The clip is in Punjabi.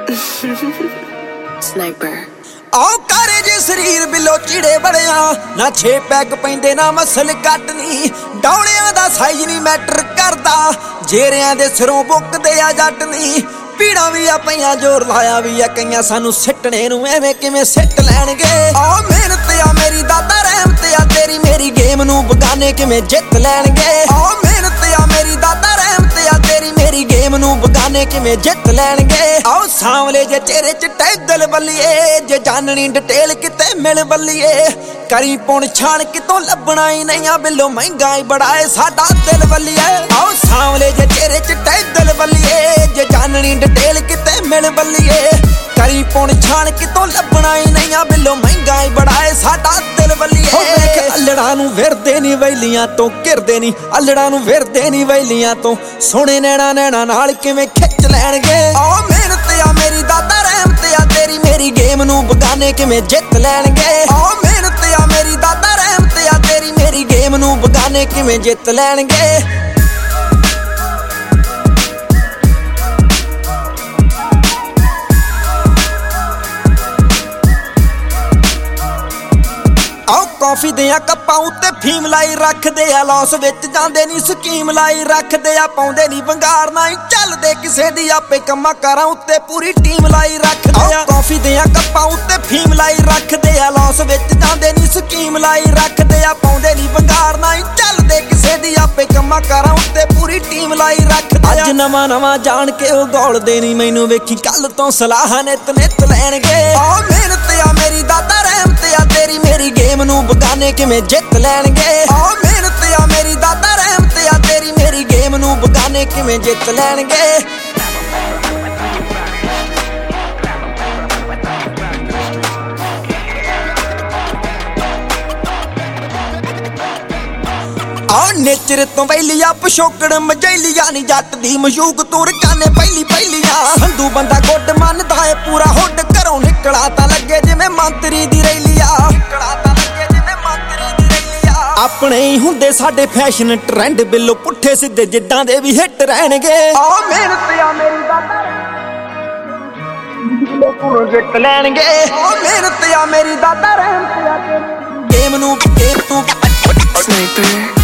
Sniper ਆਓ ਕਾਰੇ ਜੇ ਸਰੀਰ ਬਿਲੋ ਚਿੜੇ ਬੜਿਆ ਨਾ 6 ਪੈਗ ਪੈਂਦੇ ਨਾ ਮਸਲ ਕੱਟਨੀ ਡੌਲਿਆਂ ਦਾ ਸਾਈਜ਼ ਨਹੀਂ ਮੈਟਰ ਕਰਦਾ ਜੇਰਿਆਂ ਦੇ ਸਿਰੋਂ ਬੁੱਕਦੇ ਆ ਜੱਟ ਨਹੀਂ ਪੀੜਾਂ ਵੀ ਆ ਪਈਆਂ ਜ਼ੋਰ ਲਾਇਆ ਵੀ ਆ ਕਈਆਂ ਸਾਨੂੰ ਸਿੱਟਣੇ ਨੂੰ ਐਵੇਂ ਕਿਵੇਂ ਸਿੱਟ ਲੈਣਗੇ ਆ ਮਿਹਨਤ ਆ ਮੇਰੀ ਦਾਦਾ ਰਹਿਮਤ ਆ ਤੇਰੀ ਮੇਰੀ ਗੇਮ ਨੂੰ ਬਗਾਨੇ ਕਿਵੇਂ ਜਿੱਤ ਲੈਣਗੇ ਆ ਮਿਹਨਤ ਆ ਮੇਰੀ ਦਾਦਾ ਰਹਿਮਤ ਆ ਤੇਰੀ ਮੇਰੀ ਗੇਮ ਨੂੰ ਬਗਾਨੇ ਕਿਵੇਂ ਜਿੱਤ ਲੈਣਗੇ ਆਓ ਸਾਂਵਲੇ ਜੇ ਚਿਹਰੇ ਚ ਟੈਗਲ ਬੱਲੀਏ ਜੇ ਜਾਣਨੀ ਡਿਟੇਲ ਕਿਤੇ ਮਿਲ ਬੱਲੀਏ ਕਰੀ ਪੁਣ ਛਾਣ ਕਿਤੋਂ ਲੱਭਣਾ ਹੀ ਨਹੀਂ ਆ ਬਿੱਲੋ ਮਹਿੰਗਾ ਹੀ ਬੜਾ ਏ ਸਾਡਾ ਦਿਲ ਬੱਲੀਏ ਆਓ ਸਾਂਵਲੇ ਜੇ ਚਿਹਰੇ ਚ ਟੈਗਲ ਬੱਲੀਏ ਜੇ ਜਾਣਨੀ ਡਿਟੇਲ ਕਿਤੇ ਮਿਲ ਬੱਲੀਏ ਕਰੀ ਪੁਣ ਛਾਣ ਕਿਤੋਂ ਲੱਭਣਾ ਹੀ ਨਹੀਂ ਆ ਬਿੱਲੋ ਮਹਿੰਗਾ ਹੀ ਬੜਾ ਏ ਸਾਡਾ ਦਿਲ ਬੱਲੀਏ ਹੋ ਵੇਖ ਅਲੜਾਂ ਨੂੰ ਵਿਰਦੇ ਨਹੀਂ ਵੈਲੀਆਂ ਤੋਂ ਘਿਰਦੇ ਨਹੀਂ ਅਲੜਾਂ ਨੂੰ ਵਿਰਦੇ ਨਹੀਂ ਵੈਲੀਆਂ ਤੋਂ ਸੋਹਣੇ ਨੈਣਾ ਨਾਲ ਕਿਵੇਂ ਖਿੱਚ ਲੈਣਗੇ ਆ ਮਿਹਨਤ ਆ ਮੇਰੀ ਦਾਦਾ ਰਹਿਮਤ ਆ ਤੇਰੀ ਮੇਰੀ ਗੇਮ ਨੂੰ ਬਗਾਨੇ ਕਿਵੇਂ ਜਿੱਤ ਲੈਣਗੇ ਆ ਮਿਹਨਤ ਆ ਮੇਰੀ ਦਾਦਾ ਰਹਿਮਤ ਆ ਤੇਰੀ ਮੇਰੀ ਗੇਮ ਨੂੰ ਬਗਾਨੇ ਕਿਵੇਂ ਜਿੱਤ ਲੈਣਗੇ ਕਾਫੀ ਦੇ ਕੱਪਾਂ ਉੱਤੇ ਫੀਮ ਲਾਈ ਰੱਖਦੇ ਆ ਲੌਸ ਵਿੱਚ ਜਾਂਦੇ ਨਹੀਂ ਸਕੀਮ ਲਾਈ ਰੱਖਦੇ ਆ ਪਾਉਂਦੇ ਨਹੀਂ ਵੰਗਾਰ ਨਾ ਹੀ ਚੱਲਦੇ ਕਿਸੇ ਦੀ ਆਪੇ ਕੰਮਾਂ ਕਾਰਾਂ ਉੱਤੇ ਪੂਰੀ ਟੀਮ ਲਾਈ ਰੱਖਦੇ ਆ ਕਾਫੀ ਦੇ ਕੱਪਾਂ ਉੱਤੇ ਫੀਮ ਲਾਈ ਰੱਖਦੇ ਆ ਲੌਸ ਵਿੱਚ ਜਾਂਦੇ ਨਹੀਂ ਸਕੀਮ ਲਾਈ ਰੱਖਦੇ ਆ ਪਾਉਂਦੇ ਨਹੀਂ ਵੰਗਾਰ ਨਾ ਹੀ ਚੱਲਦੇ ਕਿਸੇ ਦੀ ਆਪੇ ਕੰਮਾਂ ਕਾਰਾਂ ਉੱਤੇ ਪੂਰੀ ਟੀਮ ਲਾਈ ਰੱਖਦੇ ਆ ਅੱਜ ਨਵਾਂ ਜਾਣ ਕੇ ਉਹ ਗੋਲਦੇ ਨਹੀਂ ਮੈਨੂੰ ਵੇਖੀ ਕੱਲ ਤੋਂ ਸਲਾਹ ਨਿਤ ਲੈਣਗੇ ਆ ਮਿਹਨਤ ਆ ਮੇਰੀ ਦਾਦਾ ਰਹਿਮਤ ਆ ਤੇਰੀ ਮੇਰੀ ਗੇਮ ਨੂੰ ਬਗਾਨੇ ਕਿਵੇਂ ਜਿੱਤ ਲੈਣਗੇ ਆ ਮਿਹਨਤ ਆ ਮੇਰੀ ਦਾਦਾ ਰਹਿਮਤ ਆ ਤੇਰੀ ਮੇਰੀ ਗੇਮ ਨੂੰ ਬਗਾਨੇ ਕਿਵੇਂ ਜਿੱਤ ਲੈਣਗੇ ਆ ਨੇਚਰ ਤੋਂ ਵੈਲੀਆ ਪਸ਼ੋਕੜ ਮਜੈਲੀਆ ਨਹੀਂ ਜੱਟ ਦੀ ਮਸ਼ੂਕ ਤੁਰ ਕਾਨੇ ਪਹਿਲੀਆਂ ਸੰਧੂ ਬੰਦਾ ਗੁੱਡ ਮੰਨਦਾ ਏ ਪੂਰਾ ਹੁੱਡ ਘਰੋਂ ਨਿਕਲਾ ਤਾਂ ਲੱਗੇ ਜਿਵੇਂ ਮੰਤਰੀ ਦੀ ਰੈਲੀਆ ਆਪਣੇ ਹੀ ਹੁੰਦੇ ਸਾਡੇ ਫੈਸ਼ਨ ਟ੍ਰੈਂਡ ਬਿੱਲੋ ਪੁੱਠੇ ਸਿੱਧੇ ਜਿੱਦਾਂ ਦੇ ਵੀ ਹਿੱਟ ਰਹਿਣਗੇ ਆ ਮਿਹਨਤ ਆ ਮੇਰੀ ਦਾਦਾ ਬਿੱਲੋ ਜਿੱਤ ਲੈਣਗੇ ਆ ਮਿਹਨਤ ਆ ਮੇਰੀ ਦਾਦਾ ਰਹਿਮਤ ਆ ਗੇਮ ਨੂੰ Sniper